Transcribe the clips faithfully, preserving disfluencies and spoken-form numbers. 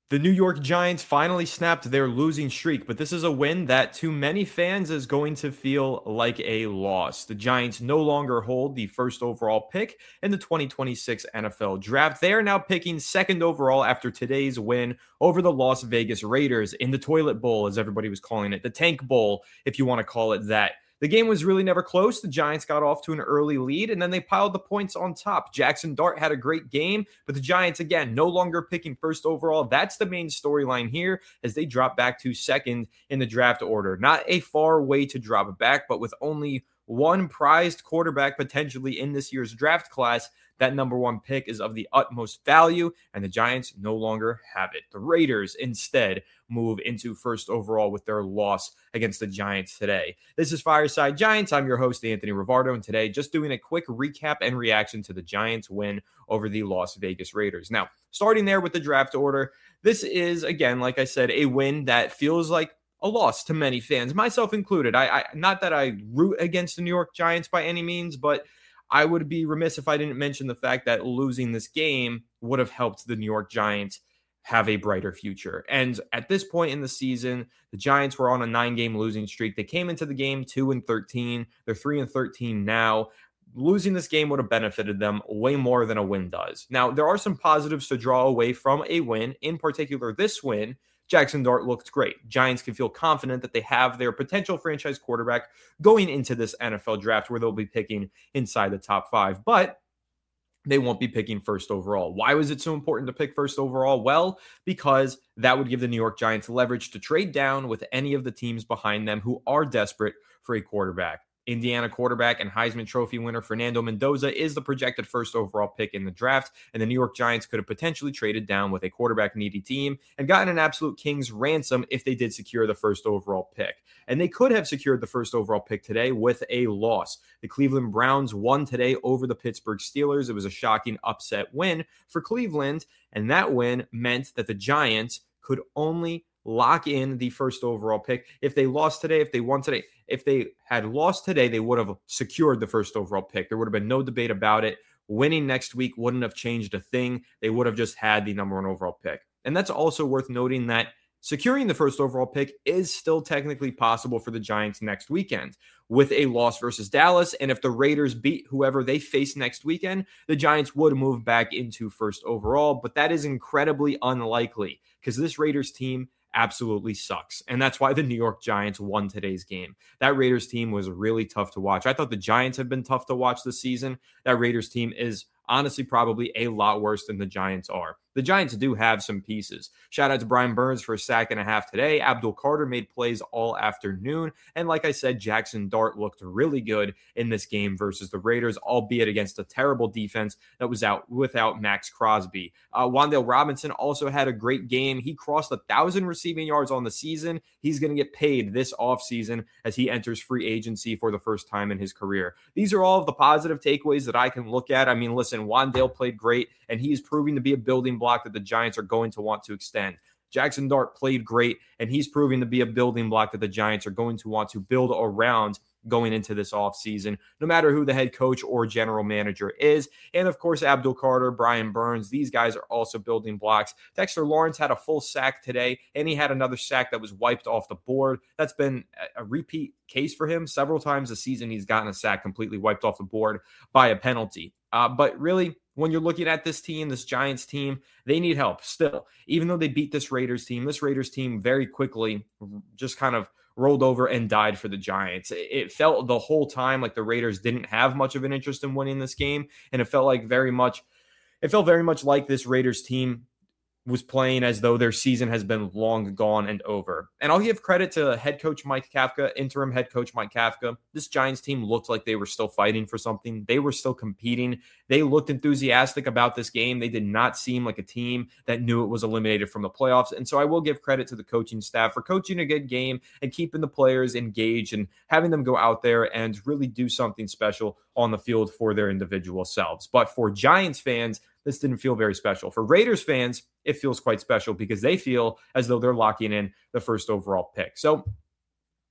The New York Giants finally snapped their losing streak, but this is a win that to many fans is going to feel like a loss. The Giants no longer hold the first overall pick in the twenty twenty-six N F L Draft. They are now picking second overall after today's win over the Las Vegas Raiders in the Toilet Bowl, as everybody was calling it, the Tank Bowl, if you want to call it that. The game was really never close. The Giants got off to an early lead, and then they piled the points on top. Jackson Dart had a great game, but the Giants, again, no longer picking first overall. That's the main storyline here as they drop back to second in the draft order. Not a far way to drop back, but with only one prized quarterback potentially in this year's draft class, that number one pick is of the utmost value, and the Giants no longer have it. The Raiders instead move into first overall with their loss against the Giants today. This is Fireside Giants. I'm your host, Anthony Rivardo, and today just doing a quick recap and reaction to the Giants win over the Las Vegas Raiders. Now, starting there with the draft order, this is, again, like I said, a win that feels like a loss to many fans, myself included. I, I not that I root against the New York Giants by any means, but I would be remiss if I didn't mention the fact that losing this game would have helped the New York Giants have a brighter future. And at this point in the season, the Giants were on a nine-game losing streak. They came into the game two and thirteen. They're three and thirteen now. Losing this game would have benefited them way more than a win does. Now, there are some positives to draw away from a win, in particular this win. Jackson Dart looked great. Giants can feel confident that they have their potential franchise quarterback going into this N F L draft where they'll be picking inside the top five, but they won't be picking first overall. Why was it so important to pick first overall? Well, because that would give the New York Giants leverage to trade down with any of the teams behind them who are desperate for a quarterback. Indiana quarterback and Heisman Trophy winner Fernando Mendoza is the projected first overall pick in the draft, and the New York Giants could have potentially traded down with a quarterback-needy team and gotten an absolute king's ransom if they did secure the first overall pick. And they could have secured the first overall pick today with a loss. The Cleveland Browns won today over the Pittsburgh Steelers. It was a shocking upset win for Cleveland, and that win meant that the Giants could only lock in the first overall pick. If they lost today, if they won today, if they had lost today, they would have secured the first overall pick. There would have been no debate about it. Winning next week wouldn't have changed a thing. They would have just had the number one overall pick. And that's also worth noting that securing the first overall pick is still technically possible for the Giants next weekend with a loss versus Dallas. And if the Raiders beat whoever they face next weekend, the Giants would move back into first overall. But that is incredibly unlikely because this Raiders team absolutely sucks. And that's why the New York Giants won today's game. That Raiders team was really tough to watch. I thought the Giants have been tough to watch this season. That Raiders team is honestly probably a lot worse than the Giants are. The Giants do have some pieces. Shout out to Brian Burns for a sack and a half today. Abdul Carter made plays all afternoon. And like I said, Jackson Dart looked really good in this game versus the Raiders, albeit against a terrible defense that was out without Max Crosby. Uh, Wan'Dale Robinson also had a great game. He crossed a thousand receiving yards on the season. He's going to get paid this offseason as he enters free agency for the first time in his career. These are all of the positive takeaways that I can look at. I mean, listen, Wan'Dale played great, and he's proving to be a building block that the Giants are going to want to extend. Jackson Dart played great, and he's proving to be a building block that the Giants are going to want to build around going into this offseason, no matter who the head coach or general manager is. And of course, Abdul Carter, Brian Burns, these guys are also building blocks. Dexter Lawrence had a full sack today, and he had another sack that was wiped off the board. That's been a repeat case for him. Several times this season, he's gotten a sack completely wiped off the board by a penalty. Uh, but really, when you're looking at this team, this Giants team, they need help still. Even though they beat this Raiders team, this Raiders team very quickly just kind of rolled over and died for the Giants. It felt the whole time like the Raiders didn't have much of an interest in winning this game, and it felt like very much, it felt very much like this Raiders team was playing as though their season has been long gone and over. And I'll give credit to head coach Mike Kafka, interim head coach Mike Kafka. This Giants team looked like they were still fighting for something. They were still competing. They looked enthusiastic about this game. They did not seem like a team that knew it was eliminated from the playoffs. And so I will give credit to the coaching staff for coaching a good game and keeping the players engaged and having them go out there and really do something special on the field for their individual selves. But for Giants fans, this didn't feel very special. For Raiders fans, it feels quite special because they feel as though they're locking in the first overall pick. So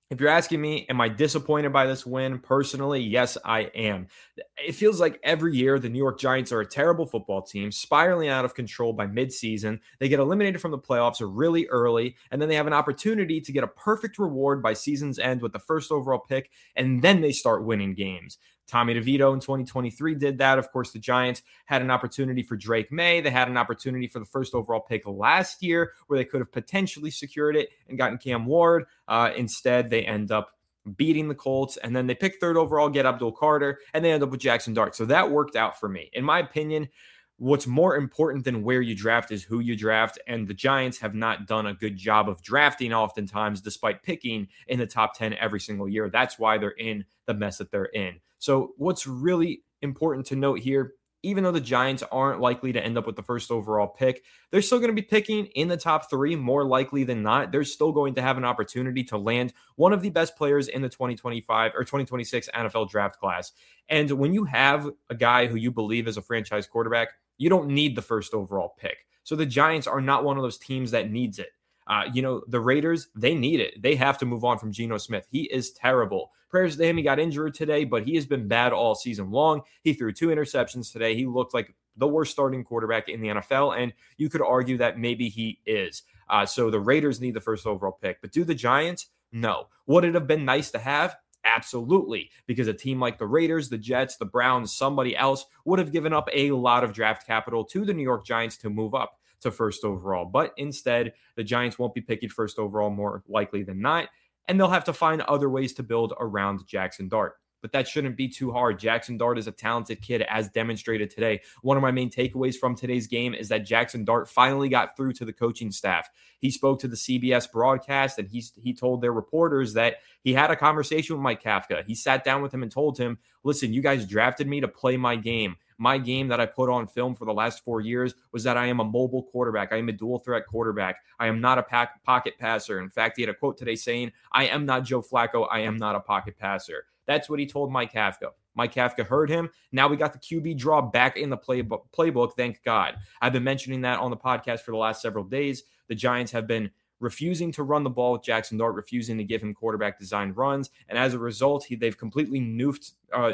If you're asking me, am I disappointed by this win? Personally, yes, I am. It feels like every year the New York Giants are a terrible football team, spiraling out of control by midseason. They get eliminated from the playoffs really early, and then they have an opportunity to get a perfect reward by season's end with the first overall pick, and then they start winning games. Tommy DeVito in twenty twenty-three did that. Of course, the Giants had an opportunity for Drake May. They had an opportunity for the first overall pick last year where they could have potentially secured it and gotten Cam Ward. Uh, instead, they end up beating the Colts, and then they pick third overall, get Abdul Carter, and they end up with Jackson Dart. So that worked out for me. In my opinion, what's more important than where you draft is who you draft, and the Giants have not done a good job of drafting oftentimes despite picking in the top ten every single year. That's why they're in the mess that they're in. So what's really important to note here, even though the Giants aren't likely to end up with the first overall pick, they're still going to be picking in the top three more likely than not. They're still going to have an opportunity to land one of the best players in the twenty twenty-five or twenty twenty-six N F L draft class. And when you have a guy who you believe is a franchise quarterback, you don't need the first overall pick. So the Giants are not one of those teams that needs it. Uh, you know, the Raiders, they need it. They have to move on from Geno Smith. He is terrible. Prayers to him. He got injured today, but he has been bad all season long. He threw two interceptions today. He looked like the worst starting quarterback in the N F L, and you could argue that maybe he is. Uh, so the Raiders need the first overall pick. But do the Giants? No. Would it have been nice to have? Absolutely, because a team like the Raiders, the Jets, the Browns, somebody else would have given up a lot of draft capital to the New York Giants to move up to first overall. But instead, the Giants won't be picking first overall more likely than not, and they'll have to find other ways to build around Jackson Dart. But that shouldn't be too hard. Jackson Dart is a talented kid, as demonstrated today. One of my main takeaways from today's game is that Jackson Dart finally got through to the coaching staff. He spoke to the C B S broadcast, and he, he told their reporters that he had a conversation with Mike Kafka. He sat down with him and told him, listen, you guys drafted me to play my game. My game that I put on film for the last four years was that I am a mobile quarterback. I am a dual threat quarterback. I am not a pack, pocket passer. In fact, he had a quote today saying, I am not Joe Flacco. I am not a pocket passer. That's what he told Mike Kafka. Mike Kafka heard him. Now we got the Q B draw back in the playbook, playbook, thank God. I've been mentioning that on the podcast for the last several days. The Giants have been refusing to run the ball with Jackson Dart, refusing to give him quarterback designed runs. And as a result, he, they've completely nuked, uh,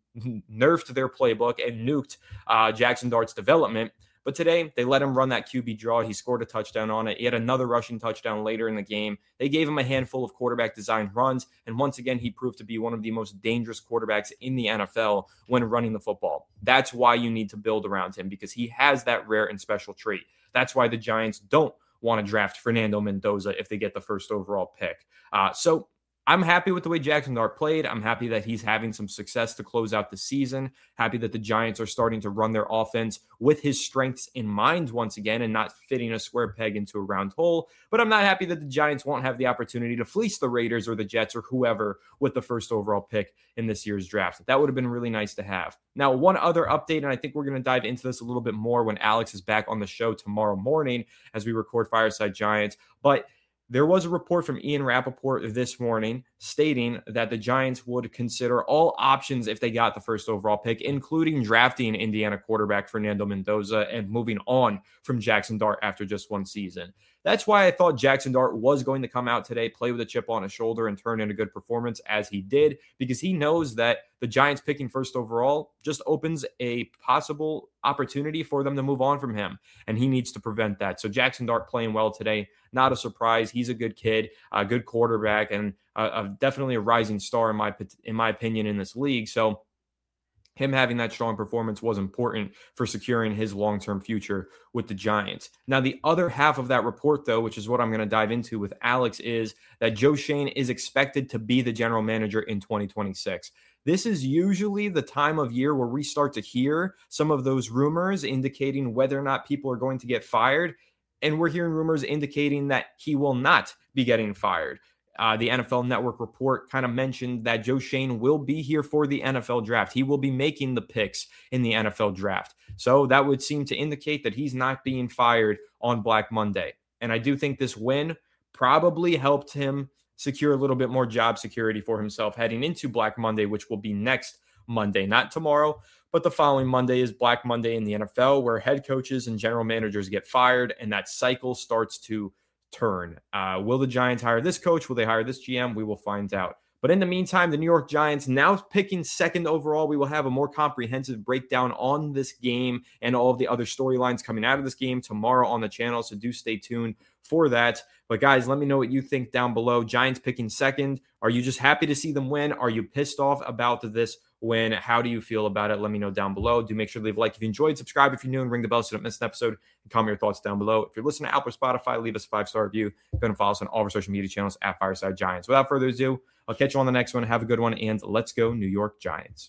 nerfed their playbook and nuked uh, Jackson Dart's development. But today, they let him run that Q B draw. He scored a touchdown on it. He had another rushing touchdown later in the game. They gave him a handful of quarterback-designed runs, and once again, he proved to be one of the most dangerous quarterbacks in the N F L when running the football. That's why you need to build around him, because he has that rare and special trait. That's why the Giants don't want to draft Fernando Mendoza if they get the first overall pick. Uh, so I'm happy with the way Jackson Dart played. I'm happy that he's having some success to close out the season. Happy that the Giants are starting to run their offense with his strengths in mind once again and not fitting a square peg into a round hole. But I'm not happy that the Giants won't have the opportunity to fleece the Raiders or the Jets or whoever with the first overall pick in this year's draft. That would have been really nice to have. Now, one other update, and I think we're going to dive into this a little bit more when Alex is back on the show tomorrow morning as we record Fireside Giants. But there was a report from Ian Rappaport this morning stating that the Giants would consider all options if they got the first overall pick, including drafting Indiana quarterback Fernando Mendoza and moving on from Jackson Dart after just one season. That's why I thought Jackson Dart was going to come out today, play with a chip on his shoulder, and turn in a good performance as he did, because he knows that the Giants picking first overall just opens a possible opportunity for them to move on from him, and he needs to prevent that. So Jackson Dart playing well today, not a surprise. He's a good kid, a good quarterback, and a, a, definitely a rising star in my in my opinion in this league. So him having that strong performance was important for securing his long-term future with the Giants. Now, the other half of that report, though, which is what I'm going to dive into with Alex, is that Joe Schoen is expected to be the general manager in twenty twenty-six. This is usually the time of year where we start to hear some of those rumors indicating whether or not people are going to get fired. And we're hearing rumors indicating that he will not be getting fired. Uh, the N F L Network report kind of mentioned that Joe Schoen will be here for the N F L draft. He will be making the picks in the N F L draft. So that would seem to indicate that he's not being fired on Black Monday. And I do think this win probably helped him secure a little bit more job security for himself heading into Black Monday, which will be next Monday, not tomorrow, but the following Monday is Black Monday in the N F L, where head coaches and general managers get fired, and that cycle starts to turn. Uh, will the Giants hire this coach? Will they hire this G M? We will find out. But in the meantime, the New York Giants now picking second overall. We will have a more comprehensive breakdown on this game and all of the other storylines coming out of this game tomorrow on the channel. So do stay tuned for that. But guys, let me know what you think down below. Giants picking second. Are you just happy to see them win? Are you pissed off about this win? How do you feel about it? Let me know down below. Do make sure to leave a like if you enjoyed, subscribe if you're new, and ring the bell so you don't miss an episode, and comment your thoughts down below. If you're listening to Apple or Spotify, leave us a five-star review. Go ahead and follow us on all of our social media channels at Fireside Giants. Without further ado, I'll catch you on the next one. Have a good one, and let's go New York Giants.